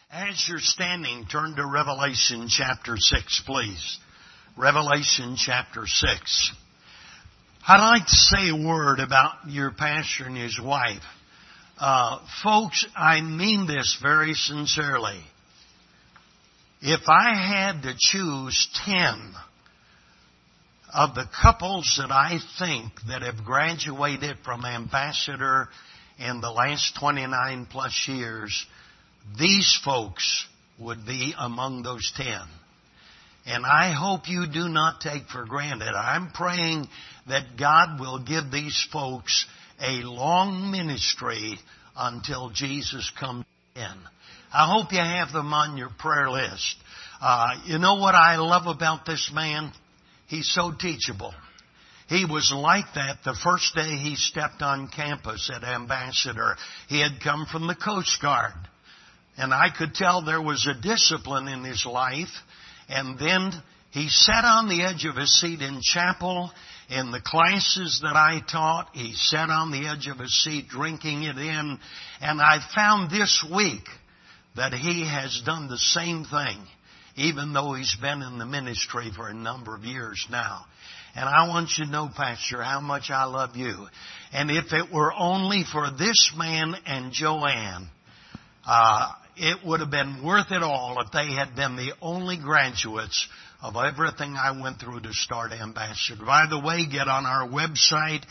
As you're standing, turn to Revelation chapter 6, please. Revelation chapter 6. I'd like to say a word about your pastor and his wife. Folks, I mean this very sincerely. If I had to choose 10 of the couples that I think that have graduated from ambassador in the last 29 plus years, these folks would be among those 10. And I hope you do not take for granted. I'm praying that God will give these folks a long ministry until Jesus comes in. I hope you have them on your prayer list. You know what I love about this man? He's so teachable. He was like that the first day he stepped on campus at Ambassador. He had come from the Coast Guard. And I could tell there was a discipline in his life. And then he sat on the edge of his seat in chapel. In the classes that I taught, he sat on the edge of his seat drinking it in. And I found this week that he has done the same thing, even though he's been in the ministry for a number of years now. And I want you to know, Pastor, how much I love you. And if it were only for this man and Joanne, it would have been worth it all if they had been the only graduates of everything I went through to start Ambassador. By the way, get on our website,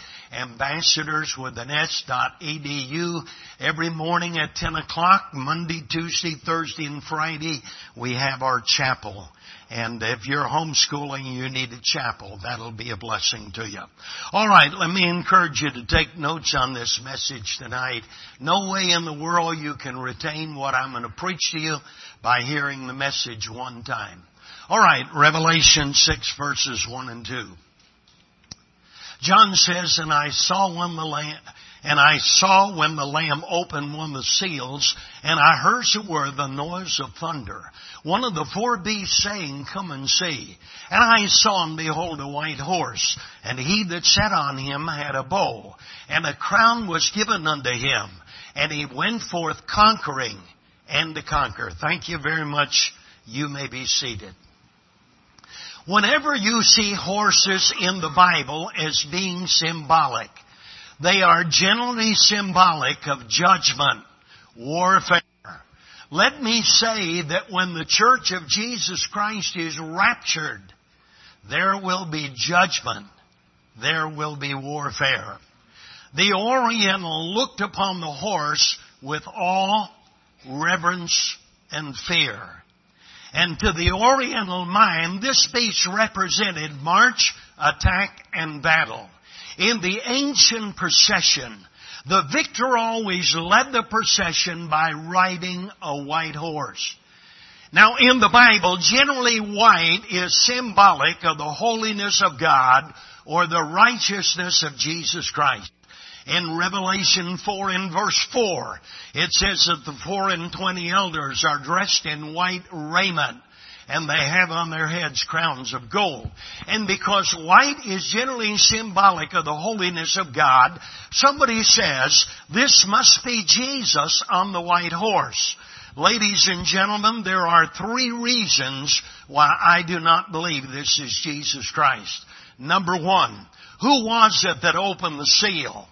ambassadors.edu. Every morning at 10 o'clock, Monday, Tuesday, Thursday, and Friday, we have our chapel. And if you're homeschooling and you need a chapel, that'll be a blessing to you. All right, let me encourage you to take notes on this message tonight. No way in the world you can retain what I'm going to preach to you by hearing the message one time. All right, Revelation 6 verses 1 and 2. John says, And I saw when the Lamb opened one of the seals, and I heard as it were the noise of thunder. One of the 4 beasts saying, Come and see. And I saw, and behold, a white horse, and he that sat on him had a bow, and a crown was given unto him, and he went forth conquering and to conquer. Thank you very much. You may be seated. Whenever you see horses in the Bible as being symbolic, they are generally symbolic of judgment, warfare. Let me say that when the church of Jesus Christ is raptured, there will be judgment. There will be warfare. The Oriental looked upon the horse with awe, reverence, and fear. And to the Oriental mind, this beast represented march, attack, and battle. In the ancient procession, the victor always led the procession by riding a white horse. Now, in the Bible, generally white is symbolic of the holiness of God or the righteousness of Jesus Christ. In Revelation 4 and verse 4, it says that the 24 elders are dressed in white raiment, and they have on their heads crowns of gold. And because white is generally symbolic of the holiness of God, somebody says, this must be Jesus on the white horse. Ladies and gentlemen, there are 3 reasons why I do not believe this is Jesus Christ. Number 1, who was it that opened the seal?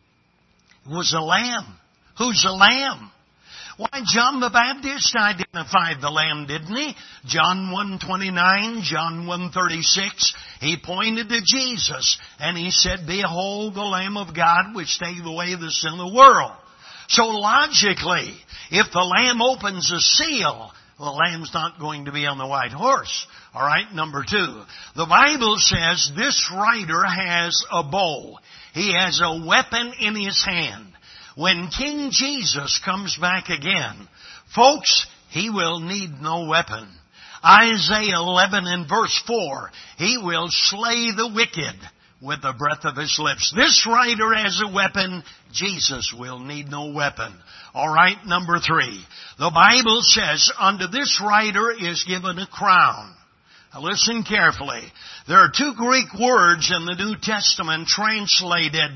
It was a lamb. Who's a lamb? Why, John the Baptist identified the lamb, didn't he? John 1:29, John 1:36, he pointed to Jesus and he said, Behold the Lamb of God which taketh away the sin of the world. So logically, if the lamb opens the seal, the lamb's not going to be on the white horse. All right, number 2. The Bible says this rider has a bow. He has a weapon in his hand. When King Jesus comes back again, folks, he will need no weapon. Isaiah 11 and verse 4, he will slay the wicked with the breath of his lips. This rider has a weapon. Jesus will need no weapon. All right, number 3. The Bible says, unto this rider is given a crown. Now listen carefully. There are 2 Greek words in the New Testament translated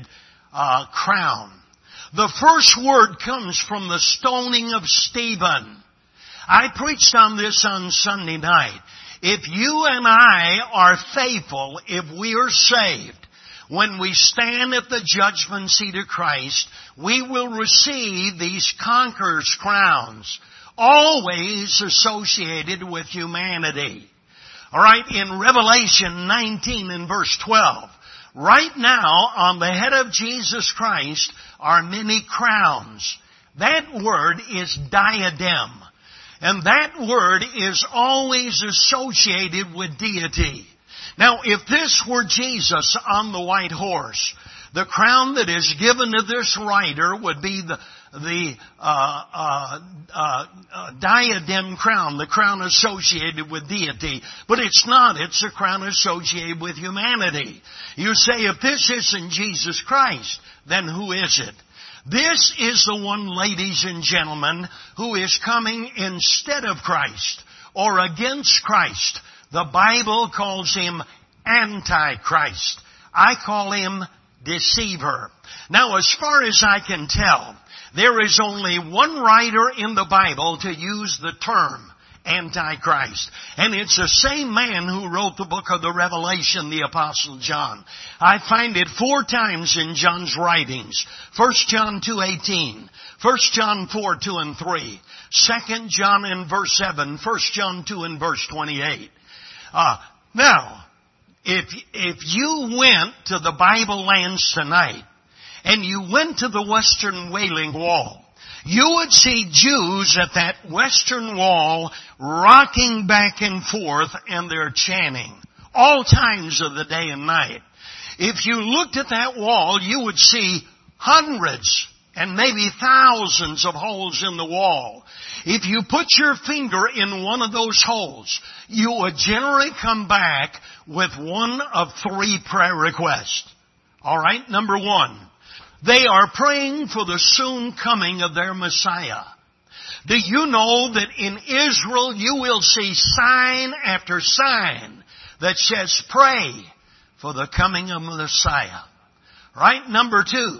crown. The first word comes from the stoning of Stephen. I preached on this on Sunday night. If you and I are faithful, if we are saved, when we stand at the judgment seat of Christ, we will receive these conqueror's crowns, always associated with humanity. All right, in Revelation 19 and verse 12, right now on the head of Jesus Christ are many crowns. That word is diadem. And that word is always associated with deity. Now, if this were Jesus on the white horse, the crown that is given to this rider would be the diadem crown, the crown associated with deity. But it's not. It's a crown associated with humanity. You say, if this isn't Jesus Christ, then who is it? This is the one, ladies and gentlemen, who is coming instead of Christ or against Christ. The Bible calls him Antichrist. I call him deceiver. Now, as far as I can tell, there is only one writer in the Bible to use the term Antichrist. And it's the same man who wrote the book of the Revelation, the Apostle John. I find it 4 times in John's writings. 1 John 2:18, 1 John 4:2 and 3, 2 John in verse 7, 1 John 2 in verse 28. Now, if you went to the Bible lands tonight, and you went to the Western Wailing Wall, you would see Jews at that Western Wall rocking back and forth, and they're chanting all times of the day and night. If you looked at that wall, you would see hundreds and maybe thousands of holes in the wall. If you put your finger in one of those holes, you would generally come back with one of 3 prayer requests. All right, number 1. They are praying for the soon coming of their Messiah. Do you know that in Israel you will see sign after sign that says pray for the coming of Messiah? Right? Number 2.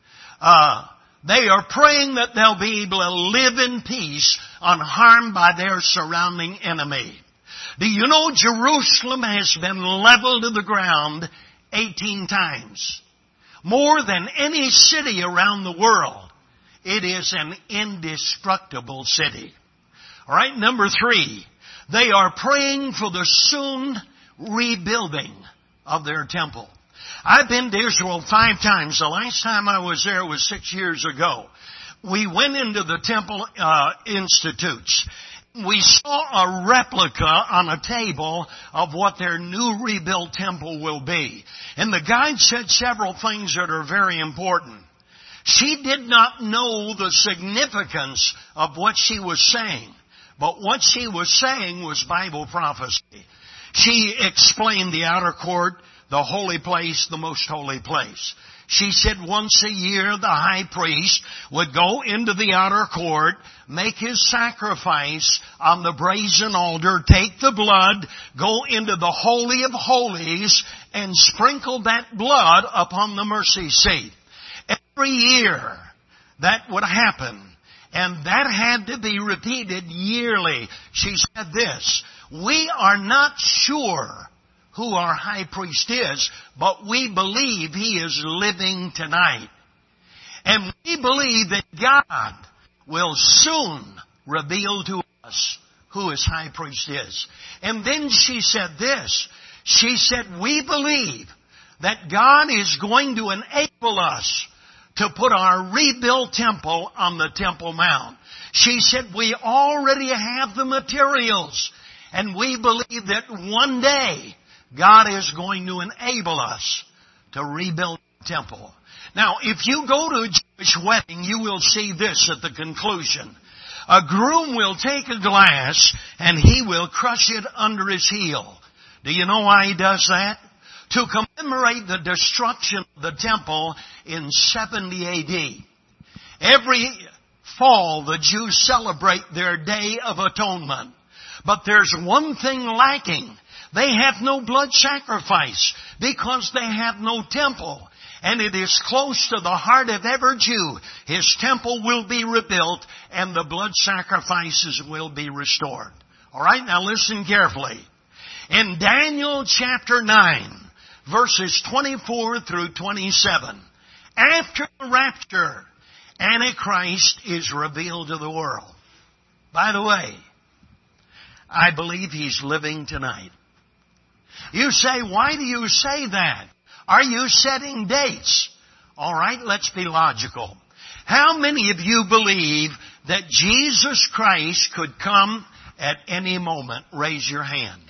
They are praying that they'll be able to live in peace unharmed by their surrounding enemy. Do you know Jerusalem has been leveled to the ground 18 times? More than any city around the world. It is an indestructible city. All right, number 3. They are praying for the soon rebuilding of their temple. I've been to Israel 5 times. The last time I was there was 6 years ago. We went into the temple institutes. We saw a replica on a table of what their new rebuilt temple will be. And the guide said several things that are very important. She did not know the significance of what she was saying, but what she was saying was Bible prophecy. She explained the outer court, the holy place, the most holy place. She said once a year the high priest would go into the outer court, make his sacrifice on the brazen altar, take the blood, go into the Holy of Holies, and sprinkle that blood upon the mercy seat. Every year that would happen, and that had to be repeated yearly. She said this, we are not sure who our high priest is, but we believe he is living tonight. And we believe that God will soon reveal to us who his high priest is. And then she said this. She said, we believe that God is going to enable us to put our rebuilt temple on the Temple Mount. She said, we already have the materials. And we believe that one day God is going to enable us to rebuild the temple. Now, if you go to a Jewish wedding, you will see this at the conclusion. A groom will take a glass and he will crush it under his heel. Do you know why he does that? To commemorate the destruction of the temple in 70 A.D. Every fall, the Jews celebrate their Day of Atonement. But there's one thing lacking. They have no blood sacrifice because they have no temple. and it is close to the heart of every Jew. His temple will be rebuilt, and the blood sacrifices will be restored. All right, now listen carefully. In Daniel chapter 9, verses 24 through 27, after the rapture, Antichrist is revealed to the world. By the way, I believe he's living tonight. You say, why do you say that? Are you setting dates? All right, let's be logical. How many of you believe that Jesus Christ could come at any moment? Raise your hand.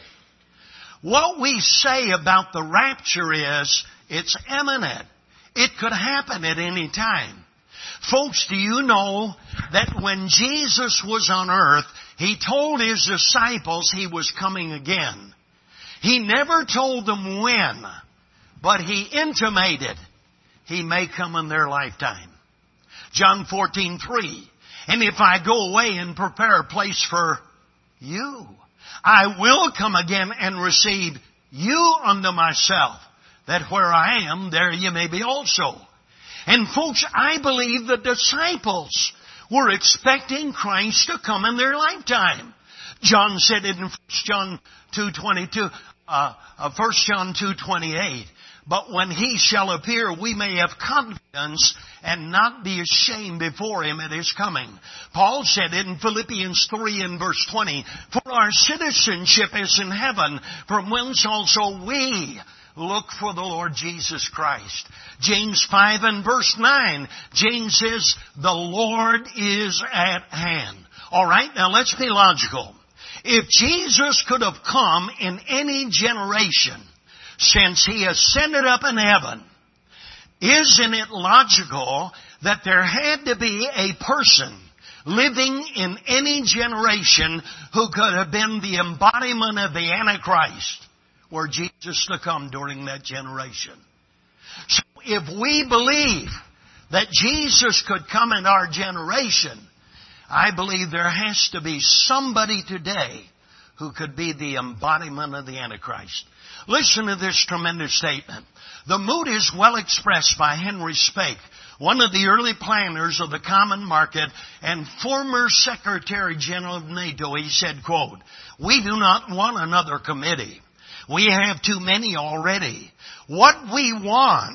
What we say about the rapture is it's imminent. It could happen at any time. Folks, do you know that when Jesus was on earth, He told His disciples He was coming again? He never told them when, but He intimated He may come in their lifetime. John 14:3, and if I go away and prepare a place for you, I will come again and receive you unto myself, that where I am, there you may be also. And folks, I believe the disciples were expecting Christ to come in their lifetime. John said it in 1 John 2:22, 1 John 2:28. But when He shall appear, we may have confidence and not be ashamed before Him at His coming. Paul said it in Philippians 3 and verse 20, for our citizenship is in heaven, from whence also we look for the Lord Jesus Christ. James 5 and verse 9, James says, the Lord is at hand. All right, now let's be logical. If Jesus could have come in any generation since He ascended up in heaven, isn't it logical that there had to be a person living in any generation who could have been the embodiment of the Antichrist were Jesus to come during that generation? So if we believe that Jesus could come in our generation, I believe there has to be somebody today who could be the embodiment of the Antichrist. Listen to this tremendous statement. The mood is well expressed by Henry Speke, one of the early planners of the Common Market and former Secretary General of NATO. He said, quote, we do not want another committee. We have too many already. What we want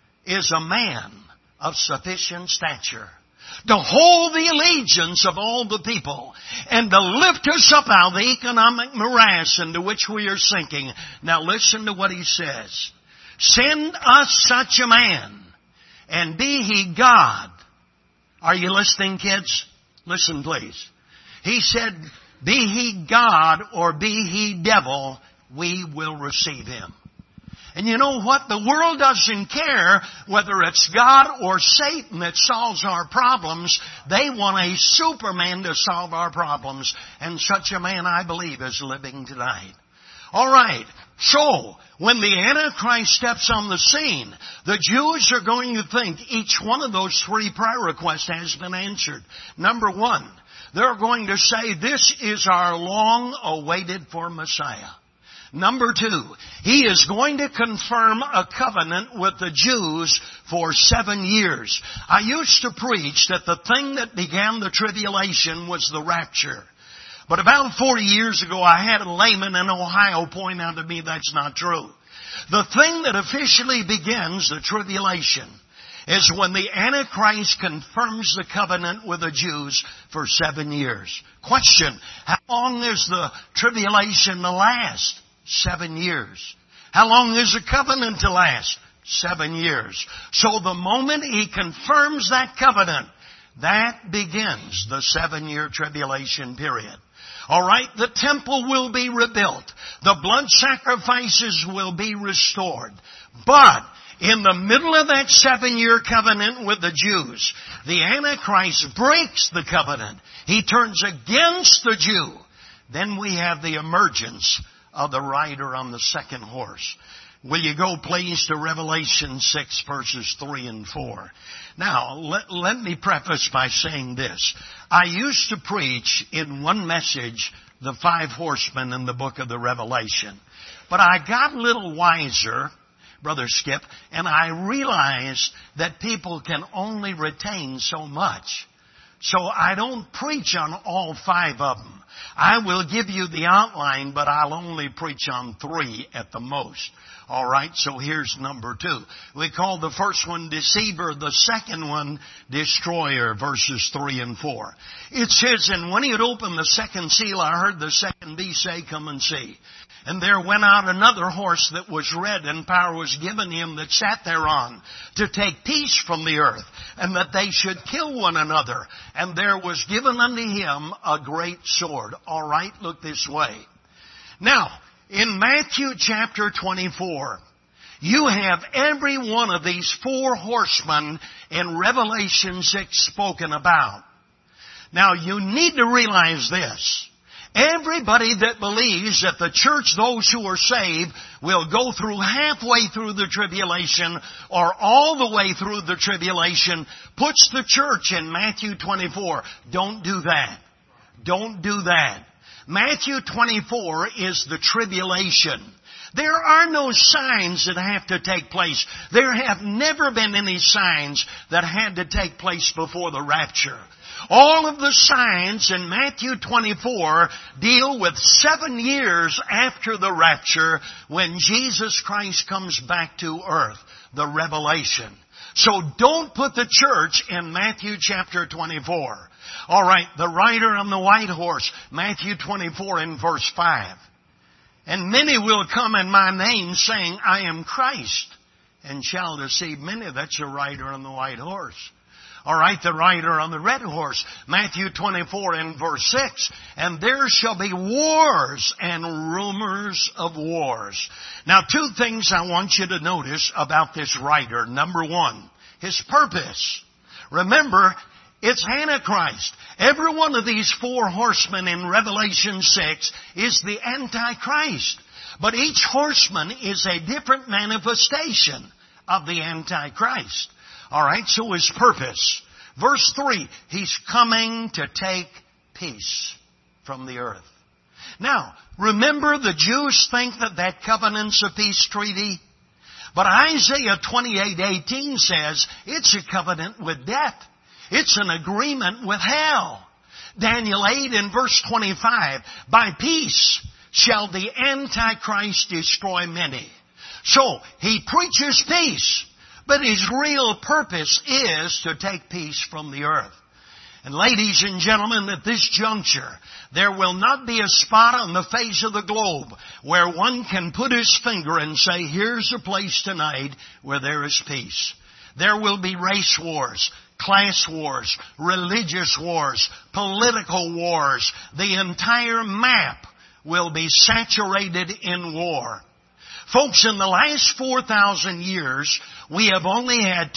is a man of sufficient stature to hold the allegiance of all the people and to lift us up out of the economic morass into which we are sinking. Now listen to what he says. Send us such a man, and be he God. Are you listening, kids? Listen, please. He said, be he God or be he devil, we will receive him. And you know what? The world doesn't care whether it's God or Satan that solves our problems. They want a Superman to solve our problems. And such a man, I believe, is living tonight. All right. So, when the Antichrist steps on the scene, the Jews are going to think each one of those three prayer requests has been answered. Number one, they're going to say, this is our long-awaited for Messiah. Number two, He is going to confirm a covenant with the Jews for 7 years. I used to preach that the thing that began the tribulation was the rapture. But about 40 years ago, I had a layman in Ohio point out to me that's not true. The thing that officially begins the tribulation is when the Antichrist confirms the covenant with the Jews for 7 years. Question, how long is the tribulation to last? 7 years. How long is the covenant to last? 7 years. So the moment He confirms that covenant, that begins the 7-year tribulation period. All right, the temple will be rebuilt. The blood sacrifices will be restored. But in the middle of that 7-year covenant with the Jews, the Antichrist breaks the covenant. He turns against the Jew. Then we have the emergence of the rider on the second horse. Will you go please to Revelation 6 verses 3 and 4. Now, let me preface by saying this. I used to preach in one message the 5 horsemen in the book of the Revelation. But I got a little wiser Brother Skip, and I realized that people can only retain so much. So I don't preach on all 5 of them. I will give you the outline, but I'll only preach on 3 at the most. All right, so here's number 2. We call the first one deceiver, the second one destroyer, verses 3 and 4. It says, and when he had opened the second seal, I heard the second beast say, come and see. And there went out another horse that was red, and power was given him that sat thereon to take peace from the earth, and that they should kill one another. And there was given unto him a great sword. All right, look this way. Now, in Matthew chapter 24, you have every one of these 4 horsemen in Revelation 6 spoken about. Now, you need to realize this. Everybody that believes that the church, those who are saved, will go through halfway through the tribulation or all the way through the tribulation, puts the church in Matthew 24. Don't do that. Don't do that. Matthew 24 is the tribulation. There are no signs that have to take place. There have never been any signs that had to take place before the rapture. All of the signs in Matthew 24 deal with 7 years after the rapture when Jesus Christ comes back to earth, the revelation. So don't put the church in Matthew chapter 24. All right, the rider on the white horse, Matthew 24 and verse 5. And many will come in my name saying, I am Christ, and shall deceive many. That's the rider on the white horse. All right, the rider on the red horse, Matthew 24 and verse 6. And there shall be wars and rumors of wars. Now, 2 things I want you to notice about this rider. Number 1, his purpose. Remember, it's Antichrist. Every one of these 4 horsemen in Revelation 6 is the Antichrist. But each horseman is a different manifestation of the Antichrist. All right, so his purpose. Verse 3, he's coming to take peace from the earth. Now, remember the Jews think that covenant's a peace treaty? But Isaiah 28:18 says it's a covenant with death. It's an agreement with hell. Daniel 8 and verse 25, by peace shall the Antichrist destroy many. So, he preaches peace. But his real purpose is to take peace from the earth. And ladies and gentlemen, at this juncture, there will not be a spot on the face of the globe where one can put his finger and say, here's a place tonight where there is peace. There will be race wars, class wars, religious wars, political wars. The entire map will be saturated in war. Folks, in the last 4,000 years, we have only had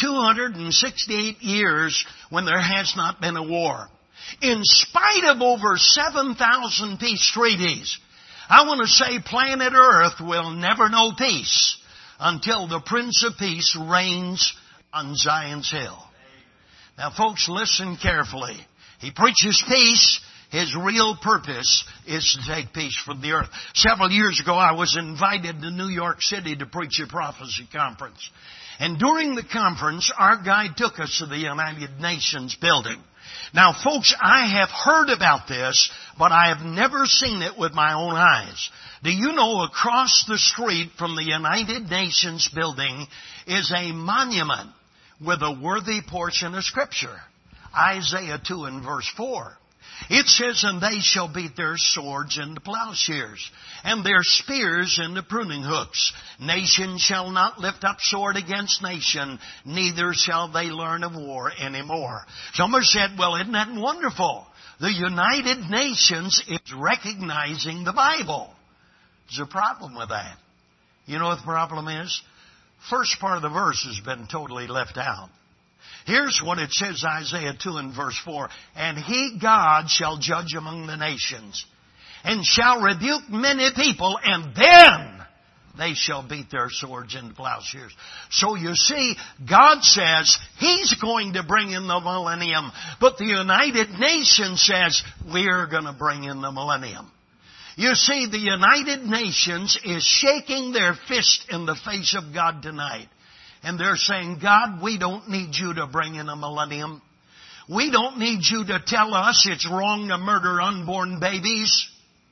268 years when there has not been a war. In spite of over 7,000 peace treaties, I want to say planet Earth will never know peace until the Prince of Peace reigns on Zion's Hill. Now, folks, listen carefully. He preaches peace. His real purpose is to take peace from the earth. Several years ago, I was invited to New York City to preach a prophecy conference. And during the conference, our guide took us to the United Nations building. Now, folks, I have heard about this, but I have never seen it with my own eyes. Do you know across the street from the United Nations building is a monument with a worthy portion of Scripture? Isaiah 2 and verse 4. It says, and they shall beat their swords into plowshares, and their spears into pruning hooks. Nation shall not lift up sword against nation, neither shall they learn of war anymore. Somebody said, well, isn't that wonderful? The United Nations is recognizing the Bible. There's a problem with that. You know what the problem is? First part of the verse has been totally left out. Here's what it says, Isaiah 2 and verse 4. And he, God, shall judge among the nations, and shall rebuke many people, and then they shall beat their swords into plowshares. So you see, God says He's going to bring in the millennium, but the United Nations says we're going to bring in the millennium. You see, the United Nations is shaking their fist in the face of God tonight. And they're saying, God, we don't need you to bring in a millennium. We don't need you to tell us it's wrong to murder unborn babies.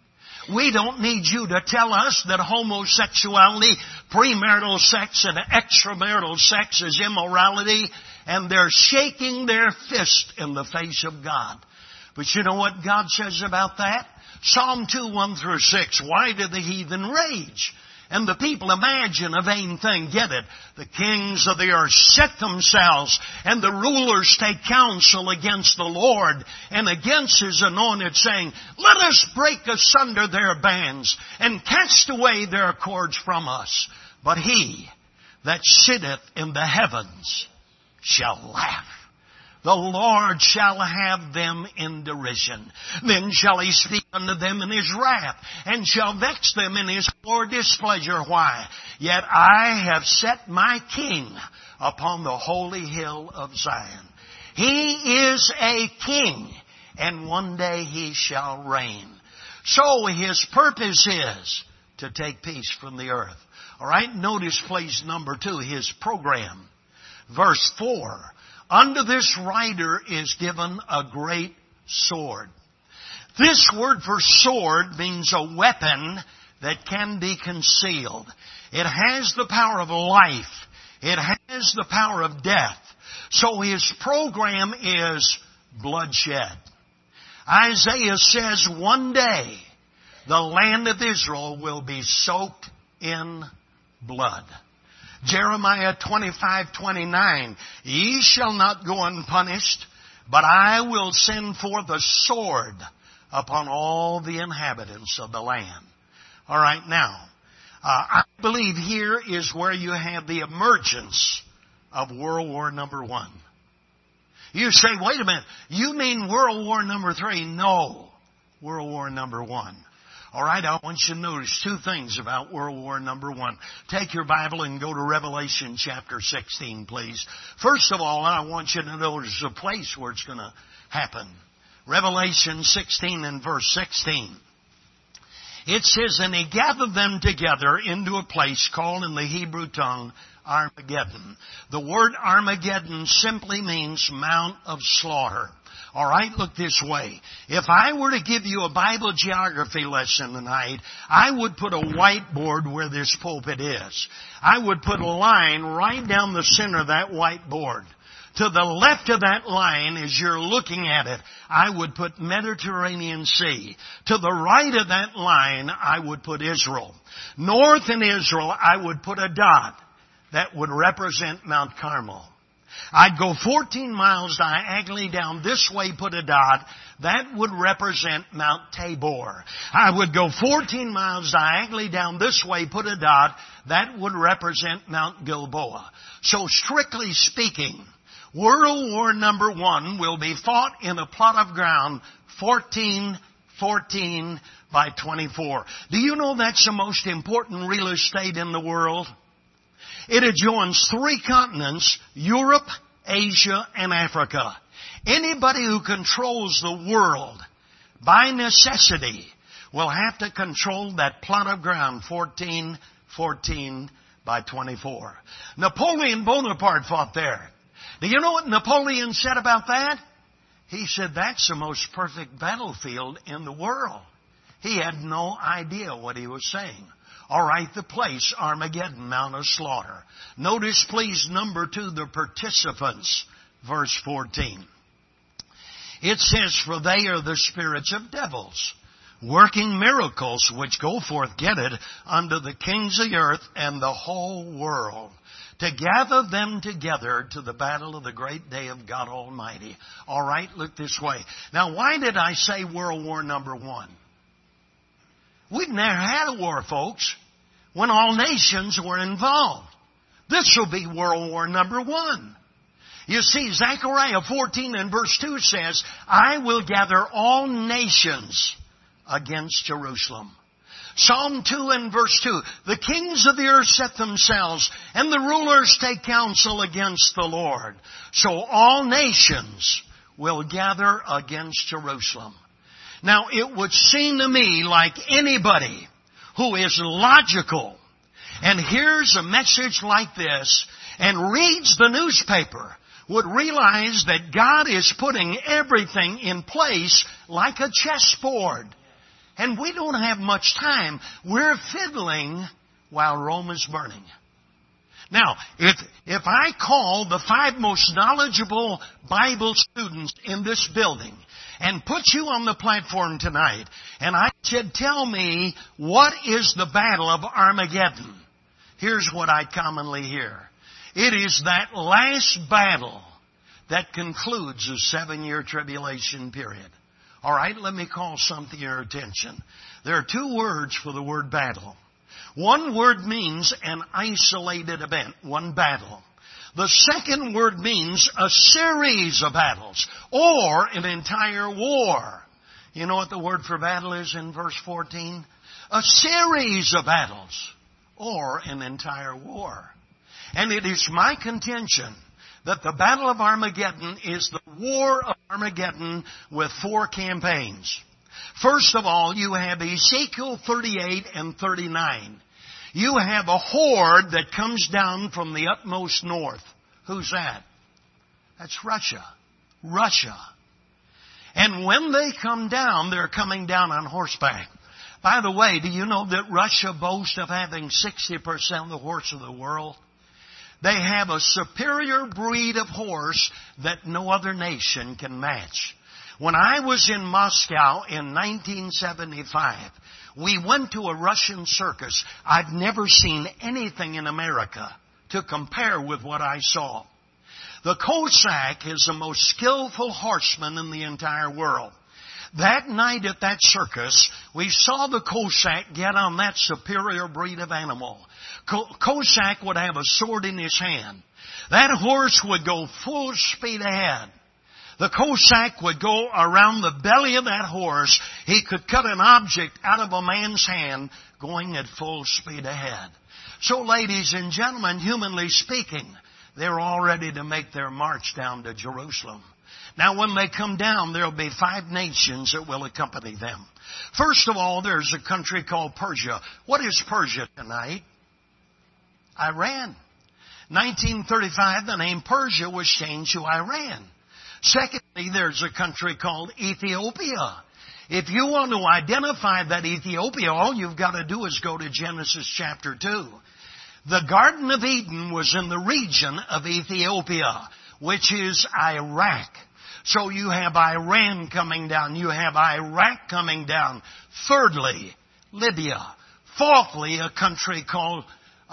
We don't need you to tell us that homosexuality, premarital sex, and extramarital sex is immorality. And they're shaking their fist in the face of God. But you know what God says about that? Psalm 2, 1 through 6. Why do the heathen rage? And the people imagine a vain thing. Get it? The kings of the earth set themselves, and the rulers take counsel against the Lord and against His anointed, saying, let us break asunder their bands and cast away their cords from us. But He that sitteth in the heavens shall laugh. The Lord shall have them in derision. Then shall He speak unto them in His wrath, and shall vex them in His sore displeasure. Why? Yet I have set my King upon the holy hill of Zion. He is a king, and one day He shall reign. So His purpose is to take peace from the earth. All right, notice please number 2, His program. Verse 4. Unto this writer is given a great sword. This word for sword means a weapon that can be concealed. It has the power of life. It has the power of death. So His program is bloodshed. Isaiah says one day the land of Israel will be soaked in blood. Jeremiah 25:29, ye shall not go unpunished, but I will send forth a sword upon all the inhabitants of the land. All right, now, I believe here is where you have the emergence of World War number 1. You say, wait a minute, you mean World War number 3? No, World War number 1. All right, I want you to notice 2 things about World War number 1. Take your Bible and go to Revelation chapter 16, please. First of all, I want you to notice the place where it's going to happen. Revelation 16 and verse 16. It says, and He gathered them together into a place called in the Hebrew tongue Armageddon. The word Armageddon simply means Mount of Slaughter. All right, look this way. If I were to give you a Bible geography lesson tonight, I would put a whiteboard where this pulpit is. I would put a line right down the center of that whiteboard. To the left of that line, as you're looking at it, I would put Mediterranean Sea. To the right of that line, I would put Israel. North in Israel, I would put a dot that would represent Mount Carmel. I'd go 14 miles diagonally down this way, put a dot. That would represent Mount Tabor. I would go 14 miles diagonally down this way, put a dot. That would represent Mount Gilboa. So strictly speaking, World War number 1 will be fought in a plot of ground 14 by 24. Do you know that's the most important real estate in the world? It adjoins 3 continents, Europe, Asia, and Africa. Anybody who controls the world, by necessity, will have to control that plot of ground 14 by 24. Napoleon Bonaparte fought there. Do you know what Napoleon said about that? He said that's the most perfect battlefield in the world. He had no idea what he was saying. All right, the place, Armageddon, Mount of Slaughter. Notice, please, number 2, the participants, verse 14. It says, for they are the spirits of devils, working miracles which go forth, get it, unto the kings of the earth and the whole world, to gather them together to the battle of the great day of God Almighty. All right, look this way. Now, why did I say World War number 1? We've never had a war, folks, when all nations were involved. This will be World War number 1. You see, Zechariah 14 and verse 2 says, I will gather all nations against Jerusalem. Psalm 2 and verse 2, the kings of the earth set themselves, and the rulers take counsel against the Lord. So all nations will gather against Jerusalem. Now, it would seem to me like anybody who is logical and hears a message like this and reads the newspaper would realize that God is putting everything in place like a chessboard. And we don't have much time. We're fiddling while Rome is burning. Now, if I call the 5 most knowledgeable Bible students in this building and put you on the platform tonight, and I said, tell me, what is the battle of Armageddon? Here's what I commonly hear. It is that last battle that concludes the 7-year tribulation period. All right, let me call something to your attention. There are 2 words for the word battle. One word means an isolated event, one battle. The second word means a series of battles or an entire war. You know what the word for battle is in verse 14? A series of battles or an entire war. And it is my contention that the Battle of Armageddon is the War of Armageddon with 4 campaigns. First of all, you have Ezekiel 38 and 39. You have a horde that comes down from the utmost north. Who's that? That's Russia. Russia. And when they come down, they're coming down on horseback. By the way, do you know that Russia boasts of having 60% of the horse of the world? They have a superior breed of horse that no other nation can match. When I was in Moscow in 1975, we went to a Russian circus. I've never seen anything in America to compare with what I saw. The Cossack is the most skillful horseman in the entire world. That night at that circus, we saw the Cossack get on that superior breed of animal. Cossack would have a sword in his hand. That horse would go full speed ahead. The Cossack would go around the belly of that horse. He could cut an object out of a man's hand going at full speed ahead. So, ladies and gentlemen, humanly speaking, they're all ready to make their march down to Jerusalem. Now, when they come down, there'll be 5 nations that will accompany them. First of all, there's a country called Persia. What is Persia tonight? Iran. 1935, the name Persia was changed to Iran. Secondly, there's a country called Ethiopia. If you want to identify that Ethiopia, all you've got to do is go to Genesis chapter 2. The Garden of Eden was in the region of Ethiopia, which is Iraq. So you have Iran coming down. You have Iraq coming down. Thirdly, Libya. Fourthly, a country called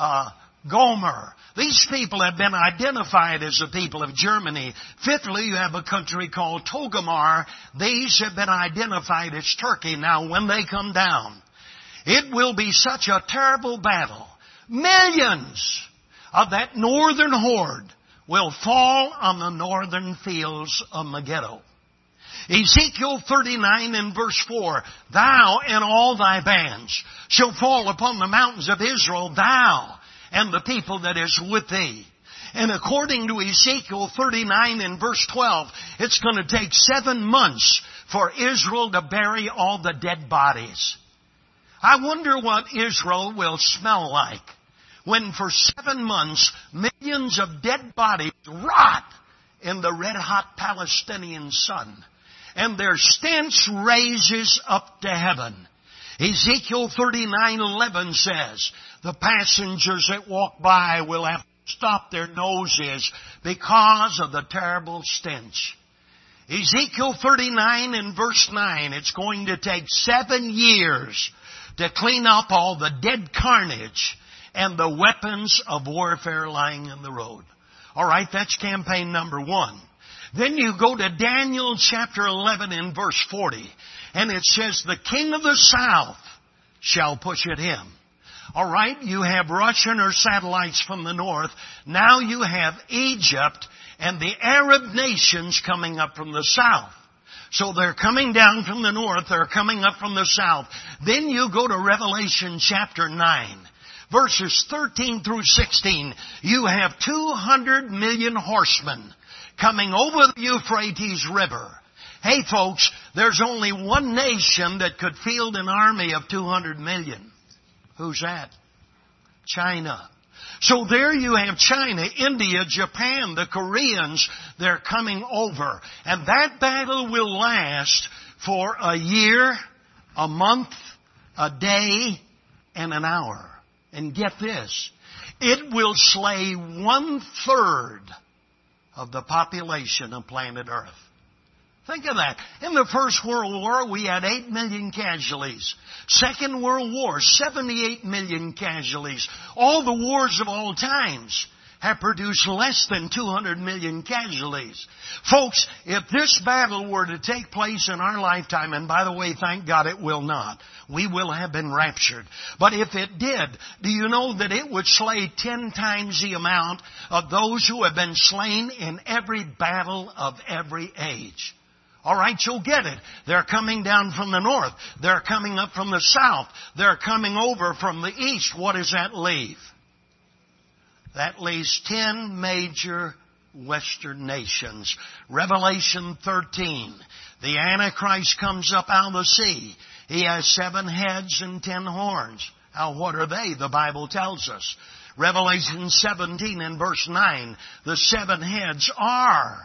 Gomer. These people have been identified as the people of Germany. Fifthly, you have a country called Togarmah. These have been identified as Turkey. Now, when they come down, it will be such a terrible battle. Millions of that northern horde will fall on the northern fields of Megiddo. Ezekiel 39 and verse 4, Thou and all thy bands shall fall upon the mountains of Israel, thou and the people that is with thee. And according to Ezekiel 39 and verse 12, it's going to take 7 months for Israel to bury all the dead bodies. I wonder what Israel will smell like when for 7 months millions of dead bodies rot in the red-hot Palestinian sun, and their stench raises up to heaven. Ezekiel 39:11 says, the passengers that walk by will have to stop their noses because of the terrible stench. Ezekiel 39 and verse 9, it's going to take 7 years to clean up all the dead carnage and the weapons of warfare lying in the road. All right, that's campaign number 1. Then you go to Daniel chapter 11 and verse 40. And it says, the king of the south shall push at him. All right, you have Russian or satellites from the north. Now you have Egypt and the Arab nations coming up from the south. So they're coming down from the north, they're coming up from the south. Then you go to Revelation chapter 9. Verses 13 through 16, you have 200 million horsemen coming over the Euphrates River. Hey folks, There's only one nation that could field an army of 200 million. Who's that? China. So there you have China, India, Japan, the Koreans, they're coming over. And that battle will last for a year, a month, a day, and an hour. And get this, it will slay 1/3 of the population of planet Earth. Think of that. In the First World War, we had 8 million casualties. Second World War, 78 million casualties. All the wars of all times have produced less than 200 million casualties. Folks, if this battle were to take place in our lifetime, and by the way, thank God it will not, we will have been raptured. But if it did, do you know that it would slay 10 times the amount of those who have been slain in every battle of every age? All right, you'll get it. They're coming down from the north. They're coming up from the south. They're coming over from the east. What does that leave? That leaves 10 major Western nations. Revelation 13. The Antichrist comes up out of the sea. He has 7 heads and 10 horns. Now, what are they? The Bible tells us. Revelation 17 and verse 9. The 7 heads are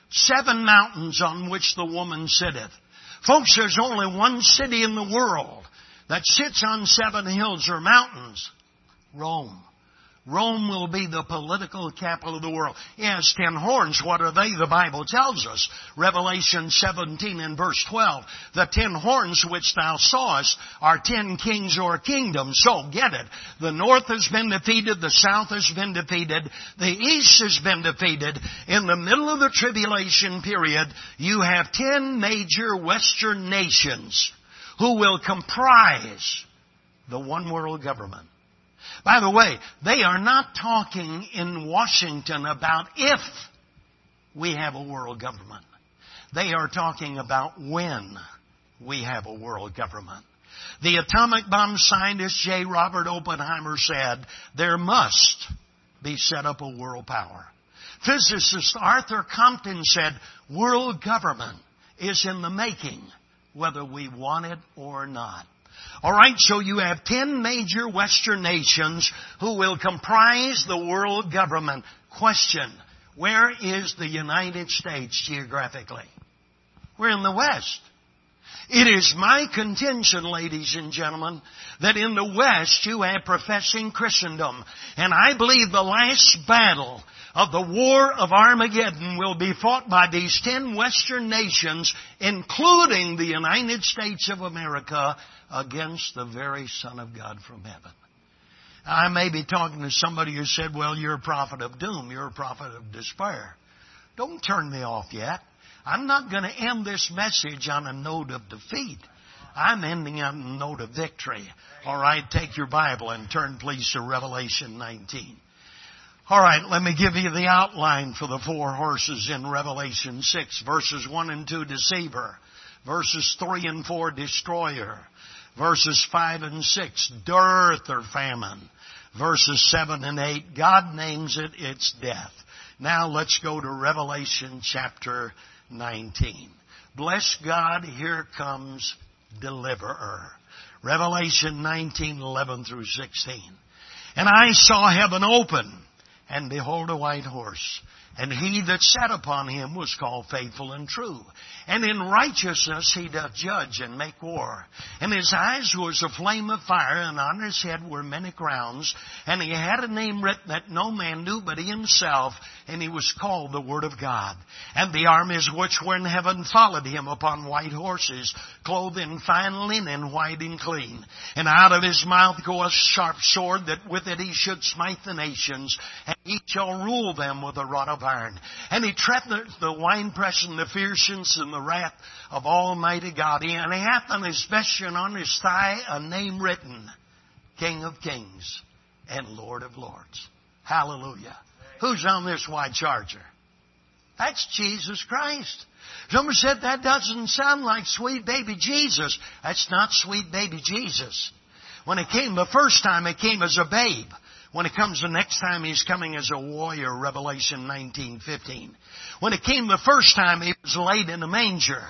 7 mountains on which the woman sitteth. Folks, there's only one city in the world that sits on 7 hills or mountains. Rome. Rome will be the political capital of the world. It has 10 horns. What are they? The Bible tells us. Revelation 17 and verse 12. The 10 horns which thou sawest are 10 kings or kingdoms. So get it. The north has been defeated. The south has been defeated. The east has been defeated. In the middle of the tribulation period, you have 10 major Western nations who will comprise the one world government. By the way, they are not talking in Washington about if we have a world government. They are talking about when we have a world government. The atomic bomb scientist J. Robert Oppenheimer said, there must be set up a world power. Physicist Arthur Compton said, world government is in the making, whether we want it or not. All right, so you have 10 major Western nations who will comprise the world government. Question, where is the United States geographically? We're in the West. It is my contention, ladies and gentlemen, that in the West you have professing Christendom. And I believe the last battle of the War of Armageddon will be fought by these 10 Western nations, including the United States of America, against the very Son of God from heaven. I may be talking to somebody who said, well, you're a prophet of doom. You're a prophet of despair. Don't turn me off yet. I'm not going to end this message on a note of defeat. I'm ending on a note of victory. All right, take your Bible and turn please to Revelation 19. All right, let me give you the outline for the 4 horses in Revelation 6. Verses 1 and 2, deceiver. Verses 3 and 4, destroyer. Verses 5 and 6, dearth or famine. Verses 7 and 8, God names it, it's death. Now let's go to Revelation chapter 19. Bless God, here comes deliverer. Revelation 19, 11 through 16. And I saw heaven open, and behold a white horse. And he that sat upon him was called Faithful and True. And in righteousness he doth judge and make war. And his eyes was a flame of fire, and on his head were many crowns. And he had a name written that no man knew but he himself, and he was called the Word of God. And the armies which were in heaven followed him upon white horses, clothed in fine linen, white and clean. And out of his mouth goeth a sharp sword, that with it he should smite the nations, and he shall rule them with a rod of iron. And he treadeth the winepress and the fierceness and the wrath of Almighty God. And he hath on his vesture and on his thigh a name written, King of Kings and Lord of Lords. Hallelujah. Who's on this white charger? That's Jesus Christ. Somebody said that doesn't sound like sweet baby Jesus. That's not sweet baby Jesus. When it came the first time, it came as a babe. When it comes the next time, he's coming as a warrior, Revelation 19:15. When it came the first time, he was laid in a manger.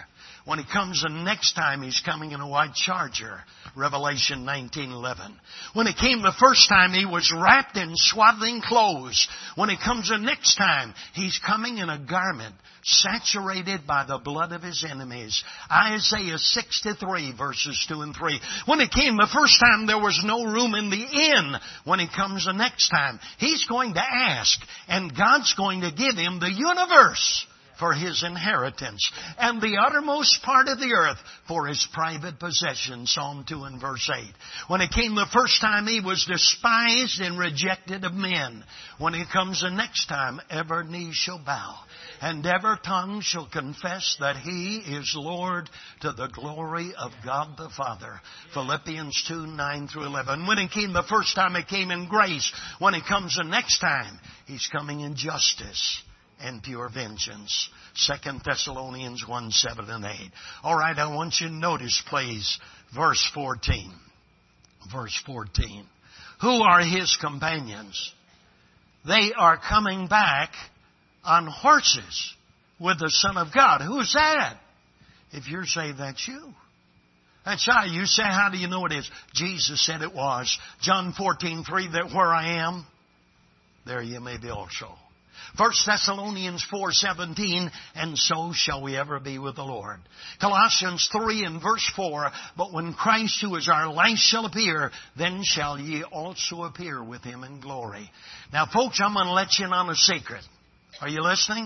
When he comes the next time, he's coming in a white charger. Revelation 19:11. When he came the first time, he was wrapped in swaddling clothes. When he comes the next time, he's coming in a garment saturated by the blood of his enemies. Isaiah 63 verses 2 and 3. When he came the first time, there was no room in the inn. When he comes the next time, he's going to ask, and God's going to give him the universe for his inheritance, and the uttermost part of the earth for his private possession. Psalm 2 and verse 8. When he came the first time, he was despised and rejected of men. When he comes the next time, every knee shall bow, and every tongue shall confess that he is Lord, to the glory of God the Father. Philippians 2, 9 through 11. When he came the first time, he came in grace. When he comes the next time, he's coming in justice and pure vengeance. 2 Thessalonians 1, 7 and 8. All right, I want you to notice, please, verse 14. Verse 14. Who are his companions? They are coming back on horses with the Son of God. Who's that? If you're saved, that's you. That's how you say, how do you know it is? Jesus said it was. John 14:3, that where I am, there you may be also. 1 Thessalonians 4:17, and so shall we ever be with the Lord. Colossians 3 and verse 4, but when Christ, who is our life, shall appear, then shall ye also appear with him in glory. Now, folks, I'm going to let you in on a secret. Are you listening?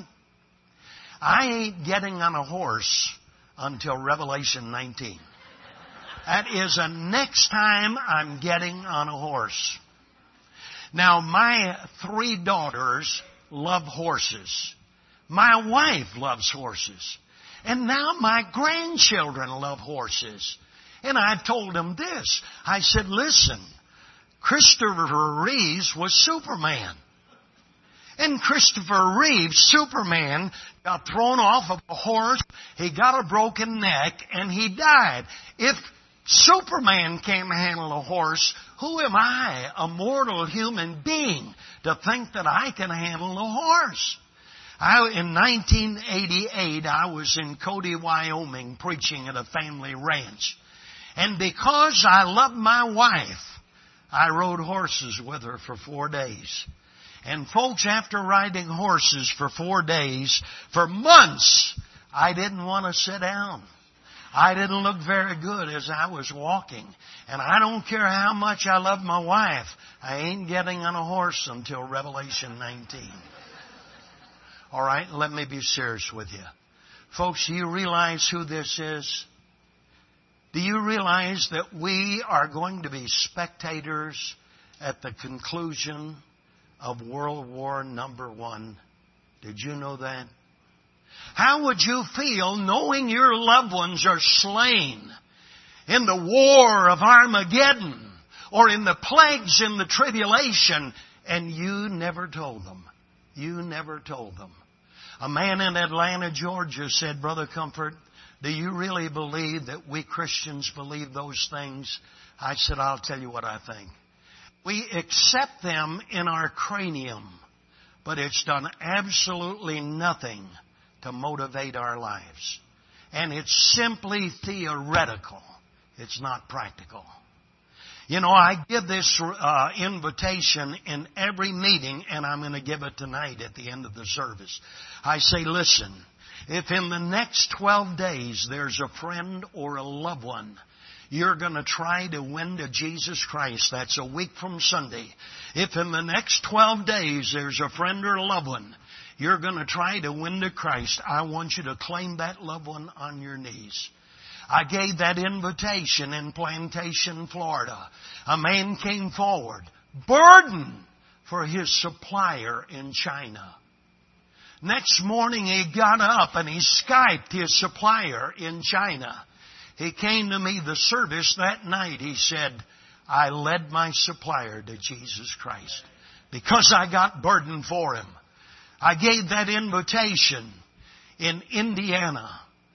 I ain't getting on a horse until Revelation 19. That is the next time I'm getting on a horse. Now, my 3 daughters love horses. My wife loves horses. And now my grandchildren love horses. And I told them this. I said, listen, Christopher Reeves was Superman. And Christopher Reeves, Superman, got thrown off of a horse. He got a broken neck and he died. If Superman can't handle a horse, who am I, a mortal human being, to think that I can handle a horse? In 1988, I was in Cody, Wyoming, preaching at a family ranch. And because I loved my wife, I rode horses with her for 4 days. And folks, after riding horses for 4 days, for months, I didn't want to sit down. I didn't look very good as I was walking. And I don't care how much I love my wife, I ain't getting on a horse until Revelation 19. All right, let me be serious with you. Folks, do you realize who this is? Do you realize that we are going to be spectators at the conclusion of World War #1? Did you know that? How would you feel knowing your loved ones are slain in the war of Armageddon or in the plagues in the tribulation and you never told them? You never told them. A man in Atlanta, Georgia said, Brother Comfort, do you really believe that we Christians believe those things? I said, I'll tell you what I think. We accept them in our cranium, but it's done absolutely nothing to motivate our lives. And it's simply theoretical. It's not practical. You know, I give this invitation in every meeting, and I'm going to give it tonight at the end of the service. I say, listen, if in the next 12 days there's a friend or a loved one you're going to try to win to Jesus Christ, that's a week from Sunday. If in the next 12 days there's a friend or a loved one you're going to try to win to Christ, I want you to claim that loved one on your knees. I gave that invitation in Plantation, Florida. A man came forward, burdened for his supplier in China. Next morning he got up and he Skyped his supplier in China. He came to me the service that night. He said, I led my supplier to Jesus Christ because I got burdened for him. I gave that invitation in Indiana.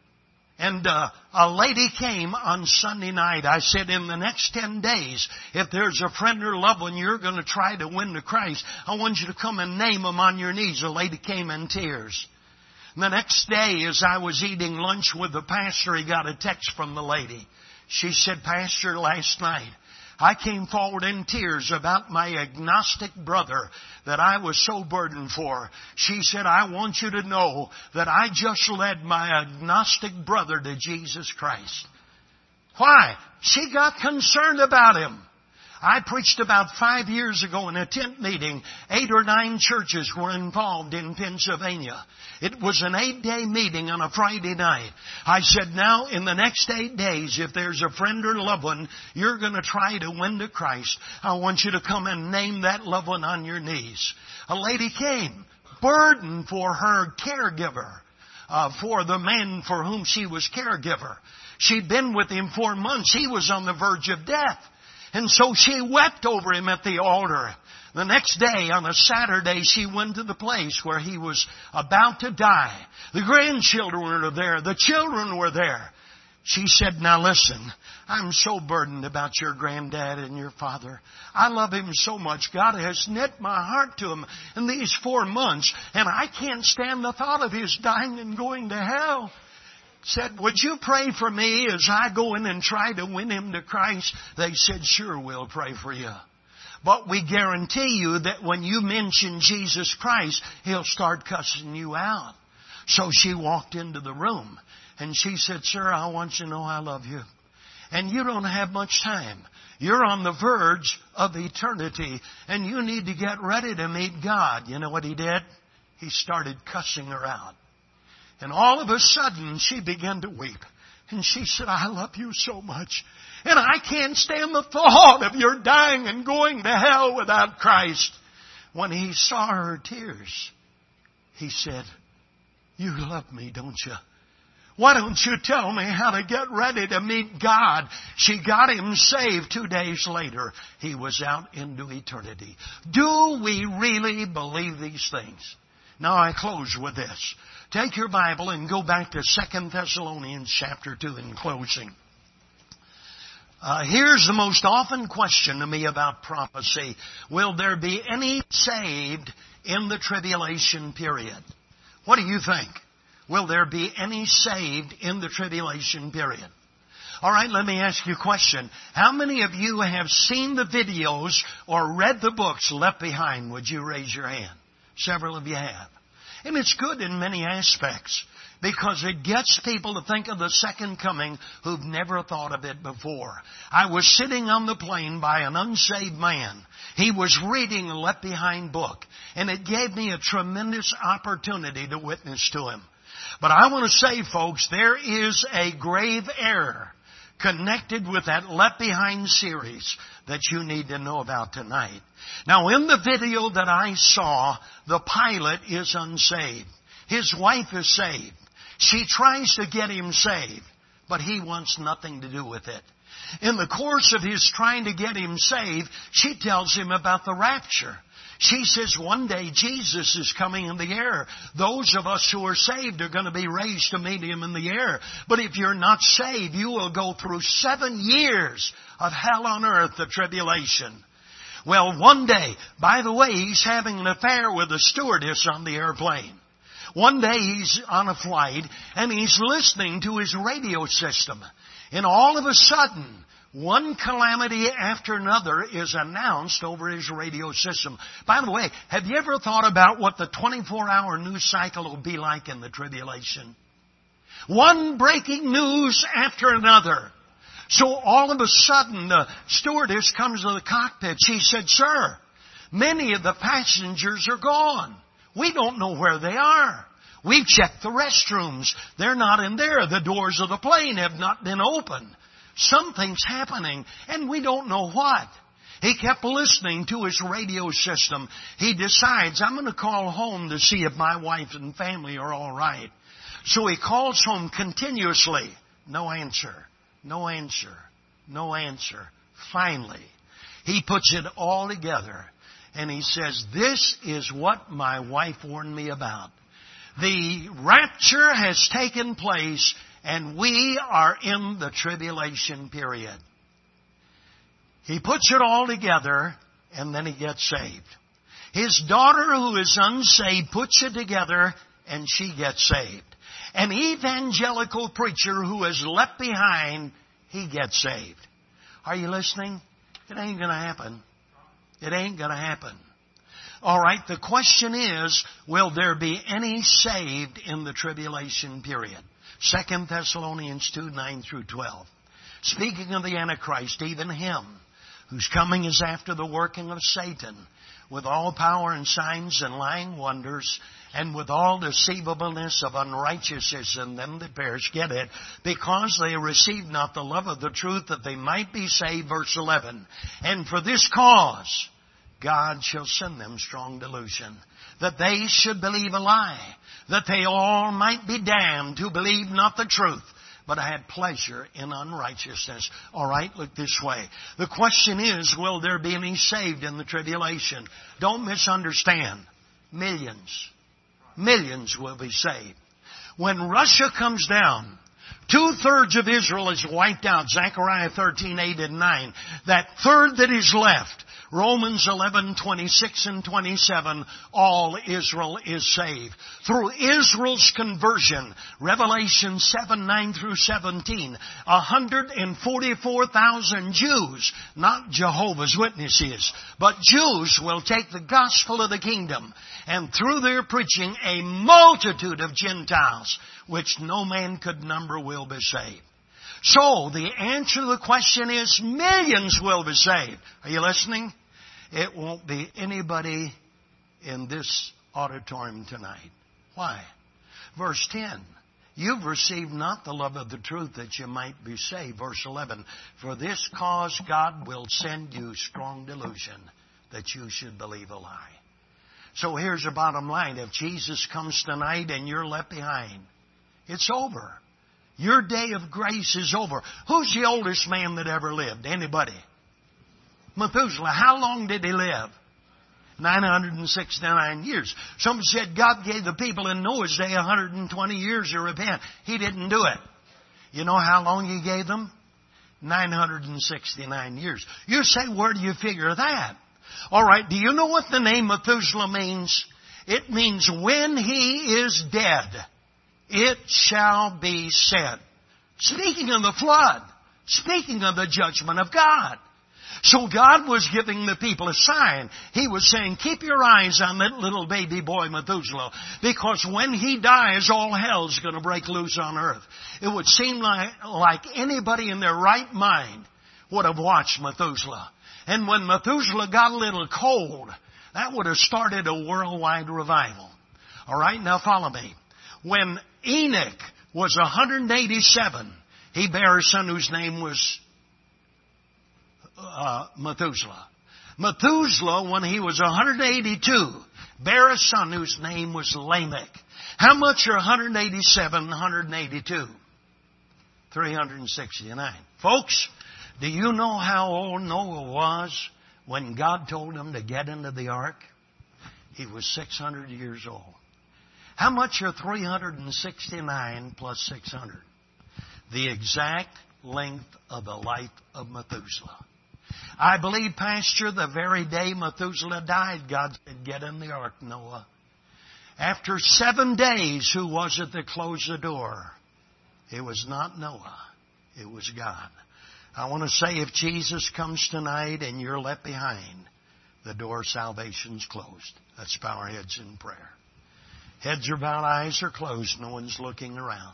And a lady came on Sunday night. I said, in the next 10 days, if there's a friend or loved one you're going to try to win to Christ, I want you to come and name them on your knees. A lady came in tears. The next day, as I was eating lunch with the pastor, he got a text from the lady. She said, Pastor, last night I came forward in tears about my agnostic brother that I was so burdened for. She said, I want you to know that I just led my agnostic brother to Jesus Christ. Why? She got concerned about him. I preached about 5 years ago in a tent meeting. 8 or 9 churches were involved in Pennsylvania. It was an 8-day meeting on a Friday night. I said, now in the next 8 days, if there's a friend or loved one you're going to try to win to Christ, I want you to come and name that loved one on your knees. A lady came, burdened for her caregiver, for the man for whom she was caregiver. She'd been with him 4 months. He was on the verge of death. And so she wept over him at the altar. The next day, on a Saturday, she went to the place where he was about to die. The grandchildren were there. The children were there. She said, now listen, I'm so burdened about your granddad and your father. I love him so much. God has knit my heart to him in these 4 months, and I can't stand the thought of his dying and going to hell. Said, would you pray for me as I go in and try to win him to Christ? They said, sure, we'll pray for you. But we guarantee you that when you mention Jesus Christ, he'll start cussing you out. So she walked into the room and she said, sir, I want you to know I love you. And you don't have much time. You're on the verge of eternity and you need to get ready to meet God. You know what he did? He started cussing her out. And all of a sudden, she began to weep. And she said, I love you so much. And I can't stand the thought of your dying and going to hell without Christ. When he saw her tears, he said, you love me, don't you? Why don't you tell me how to get ready to meet God? She got him saved. 2 days later, he was out into eternity. Do we really believe these things? Now I close with this. Take your Bible and go back to 2 Thessalonians chapter 2 in closing. Here's the most often question to me about prophecy. Will there be any saved in the tribulation period? What do you think? Will there be any saved in the tribulation period? All right, let me ask you a question. How many of you have seen the videos or read the books Left Behind? Would you raise your hand? Several of you have. And it's good in many aspects because it gets people to think of the second coming who've never thought of it before. I was sitting on the plane by an unsaved man. He was reading a Left Behind book, and it gave me a tremendous opportunity to witness to him. But I want to say, folks, there is a grave error connected with that Left Behind series that you need to know about tonight. Now, in the video that I saw, the pilot is unsaved. His wife is saved. She tries to get him saved, but he wants nothing to do with it. In the course of his trying to get him saved, she tells him about the rapture. She says one day Jesus is coming in the air. Those of us who are saved are going to be raised to meet him in the air. But if you're not saved, you will go through 7 years of hell on earth, the tribulation. Well, one day, by the way, he's having an affair with a stewardess on the airplane. One day he's on a flight and he's listening to his radio system. And all of a sudden, one calamity after another is announced over his radio system. By the way, have you ever thought about what the 24-hour news cycle will be like in the tribulation? One breaking news after another. So all of a sudden, the stewardess comes to the cockpit. She said, sir, many of the passengers are gone. We don't know where they are. We've checked the restrooms. They're not in there. The doors of the plane have not been opened. Something's happening, and we don't know what. He kept listening to his radio system. He decides, I'm going to call home to see if my wife and family are all right. So he calls home continuously. No answer. No answer. No answer. Finally, he puts it all together, and he says, this is what my wife warned me about. The rapture has taken place, and we are in the tribulation period. He puts it all together, and then he gets saved. His daughter, who is unsaved, puts it together, and she gets saved. An evangelical preacher who is left behind, he gets saved. Are you listening? It ain't going to happen. It ain't going to happen. All right, the question is, will there be any saved in the tribulation period? 2 Thessalonians 2, 9 through 12. Speaking of the Antichrist, even him, whose coming is after the working of Satan, with all power and signs and lying wonders, and with all deceivableness of unrighteousness in them that perish. Get it? Because they received not the love of the truth, that they might be saved. Verse 11. And for this cause God shall send them strong delusion, that they should believe a lie, that they all might be damned who believe not the truth, but had pleasure in unrighteousness. All right, look this way. The question is, will there be any saved in the tribulation? Don't misunderstand. Millions. Millions will be saved. When Russia comes down, 2/3 of Israel is wiped out. Zechariah 13, 8 and 9. That third that is left, Romans 11, 26 and 27, all Israel is saved. Through Israel's conversion, Revelation 7, 9 through 17, 144,000 Jews, not Jehovah's Witnesses, but Jews will take the gospel of the kingdom, and through their preaching, a multitude of Gentiles, which no man could number, will be saved. So, the answer to the question is, millions will be saved. Are you listening? It won't be anybody in this auditorium tonight. Why? Verse 10. You've received not the love of the truth that you might be saved. Verse 11. For this cause God will send you strong delusion, that you should believe a lie. So here's the bottom line. If Jesus comes tonight and you're left behind, it's over. Your day of grace is over. Who's the oldest man that ever lived? Anybody? Methuselah. How long did he live? 969 years. Some said God gave the people in Noah's day 120 years to repent. He didn't do it. You know how long He gave them? 969 years. You say, where do you figure that? All right, do you know what the name Methuselah means? It means when he is dead, it shall be said. Speaking of the flood. Speaking of the judgment of God. So God was giving the people a sign. He was saying, keep your eyes on that little baby boy Methuselah, because when he dies, all hell's going to break loose on earth. It would seem like anybody in their right mind would have watched Methuselah. And when Methuselah got a little cold, that would have started a worldwide revival. All right, now follow me. When Enoch was 187, he bare a son whose name was Methuselah. Methuselah, when he was 182, bare a son whose name was Lamech. How much are 187, 182? 369. Folks, do you know how old Noah was when God told him to get into the ark? He was 600 years old. How much are 369 plus 600? The exact length of the life of Methuselah. I believe, Pastor, the very day Methuselah died, God said, get in the ark, Noah. After 7 days, who was it that closed the door? It was not Noah. It was God. I want to say, if Jesus comes tonight and you're left behind, the door of salvation's closed. Let's bow our heads in prayer. Heads are bowed, eyes are closed. No one's looking around.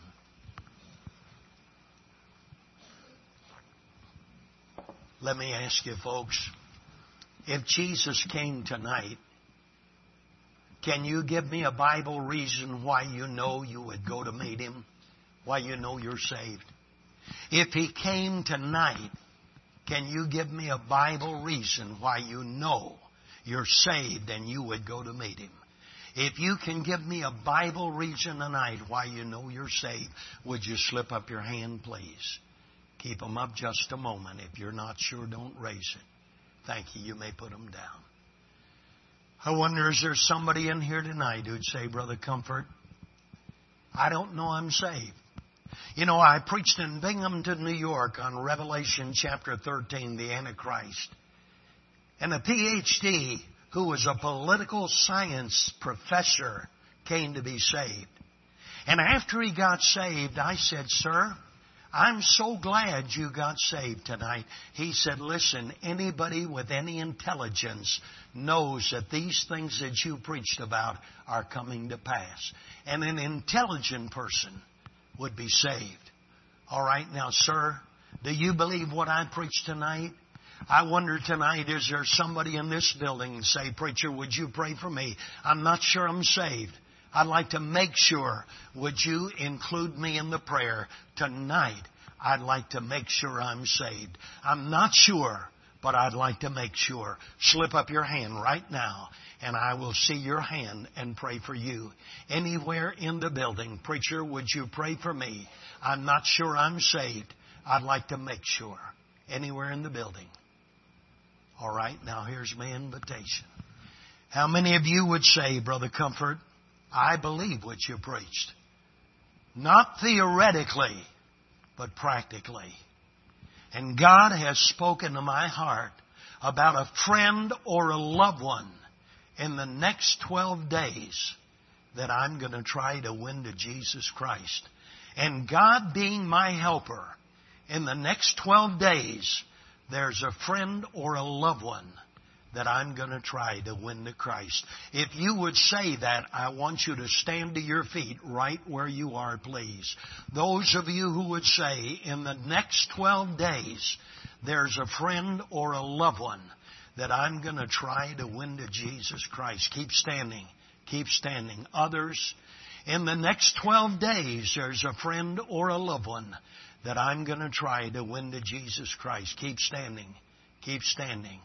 Let me ask you, folks, if Jesus came tonight, can you give me a Bible reason why you know you would go to meet Him? Why you know you're saved? If He came tonight, can you give me a Bible reason why you know you're saved and you would go to meet Him? If you can give me a Bible reason tonight why you know you're saved, would you slip up your hand, please? Keep them up just a moment. If you're not sure, don't raise it. Thank you. You may put them down. I wonder, is there somebody in here tonight who'd say, Brother Comfort, I don't know I'm saved. You know, I preached in Binghamton, New York on Revelation chapter 13, the Antichrist. And a PhD who was a political science professor came to be saved. And after he got saved, I said, "Sir, I'm so glad you got saved tonight." He said, "Listen, anybody with any intelligence knows that these things that you preached about are coming to pass. And an intelligent person would be saved." All right, now, sir, do you believe what I preached tonight? I wonder tonight, is there somebody in this building and say, "Preacher, would you pray for me? I'm not sure I'm saved. I'd like to make sure. Would you include me in the prayer tonight? I'd like to make sure I'm saved. I'm not sure, but I'd like to make sure." Slip up your hand right now, and I will see your hand and pray for you. Anywhere in the building, "Preacher, would you pray for me? I'm not sure I'm saved. I'd like to make sure." Anywhere in the building. All right, now here's my invitation. How many of you would say, "Brother Comfort, I believe what you preached"? Not theoretically, but practically. And God has spoken to my heart about a friend or a loved one in the next 12 days that I'm going to try to win to Jesus Christ. And God being my helper, in the next 12 days, there's a friend or a loved one that I'm going to try to win to Christ. If you would say that, I want you to stand to your feet right where you are, please. Those of you who would say, in the next 12 days, there's a friend or a loved one that I'm going to try to win to Jesus Christ. Keep standing. Keep standing. Others, in the next 12 days, there's a friend or a loved one that I'm going to try to win to Jesus Christ. Keep standing. Keep standing.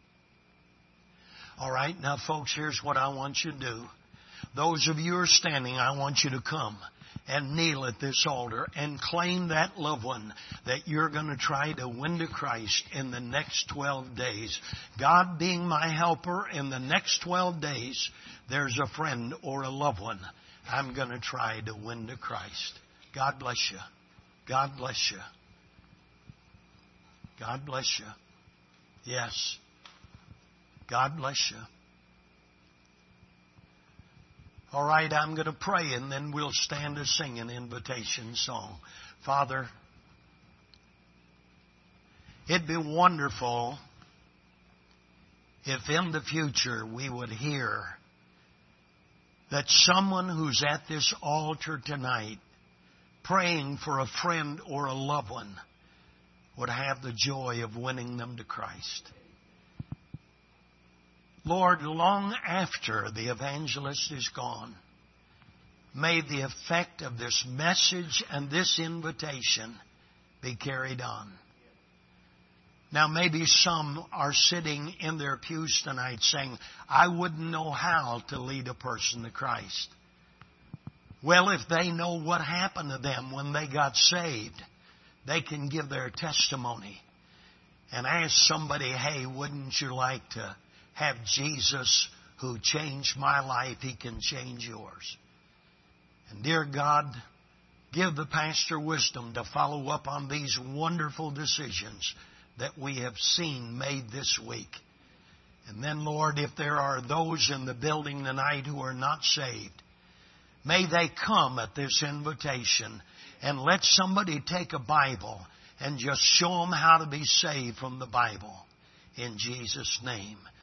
All right, now folks, here's what I want you to do. Those of you who are standing, I want you to come and kneel at this altar and claim that loved one that you're going to try to win to Christ in the next 12 days. God being my helper, in the next 12 days, there's a friend or a loved one I'm going to try to win to Christ. God bless you. God bless you. God bless you. Yes. God bless you. All right, I'm going to pray and then we'll stand to sing an invitation song. Father, it'd be wonderful if in the future we would hear that someone who's at this altar tonight praying for a friend or a loved one would have the joy of winning them to Christ. Lord, long after the evangelist is gone, may the effect of this message and this invitation be carried on. Now, maybe some are sitting in their pews tonight saying, "I wouldn't know how to lead a person to Christ." Well, if they know what happened to them when they got saved, they can give their testimony and ask somebody, "Hey, wouldn't you like to have Jesus who changed my life? He can change yours." And dear God, give the pastor wisdom to follow up on these wonderful decisions that we have seen made this week. And then, Lord, if there are those in the building tonight who are not saved, may they come at this invitation and let somebody take a Bible and just show them how to be saved from the Bible. In Jesus' name.